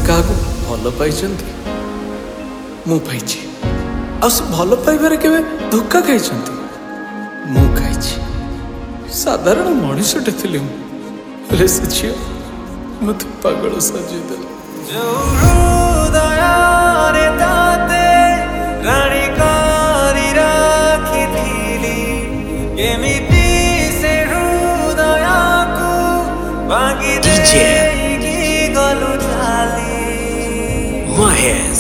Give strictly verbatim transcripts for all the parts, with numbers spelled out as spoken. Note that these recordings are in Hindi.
क्या भल पाई मु पाई भल पाइबार के धोखा खाई मु खाई साधारण मनुष्यटे थी मुझे से झील मत पागल सजेदेला Mahes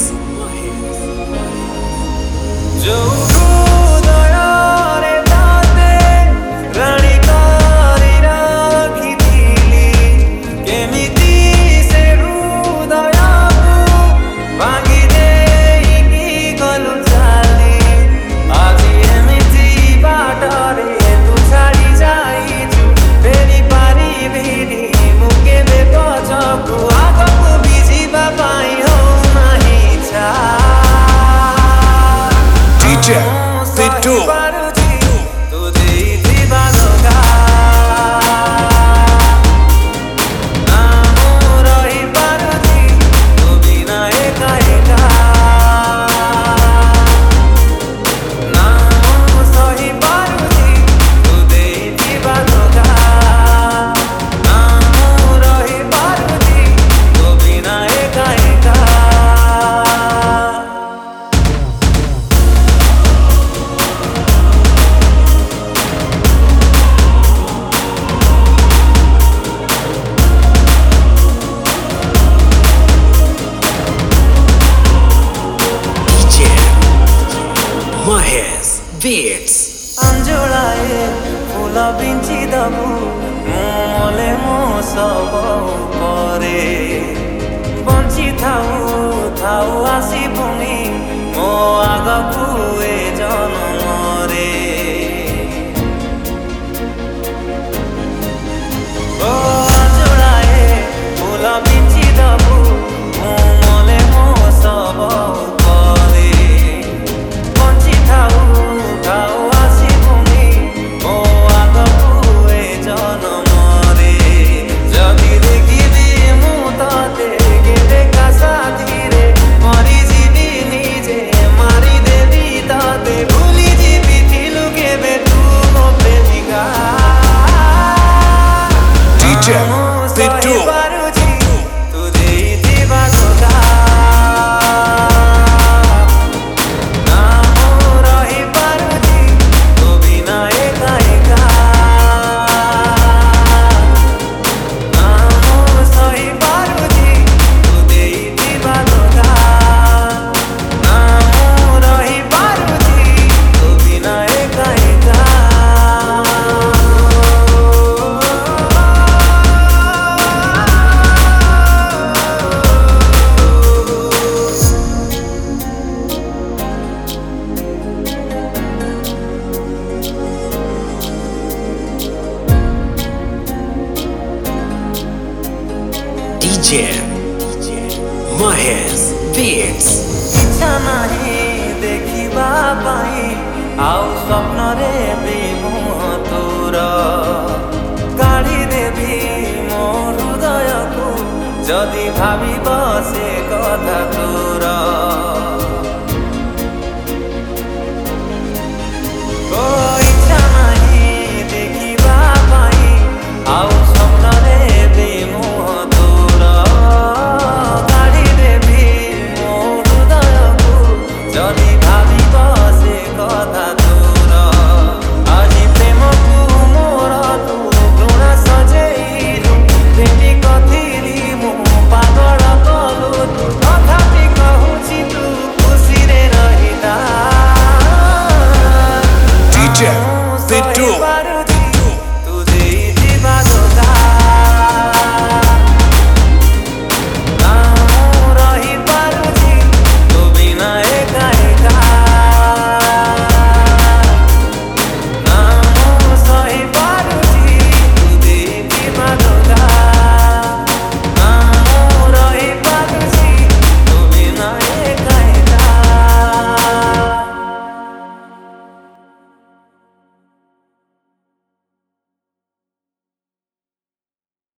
they do. Mahes Beats अंजुलाए फूल बिंची दबु मोले मो सब करे बंची थाऊ थाऊ आसी पुनी मो आगकु ए जन्मरे ओ अंजुलाए फूल बिंची दबु मोले मो सब they do. D J Mahes Beats इच्छा नहीं देखिबा पाई आउ स्वप्न रे बेमुह तोर काढ़ी देवी मो हृदय को जदि भाविब से कथा तो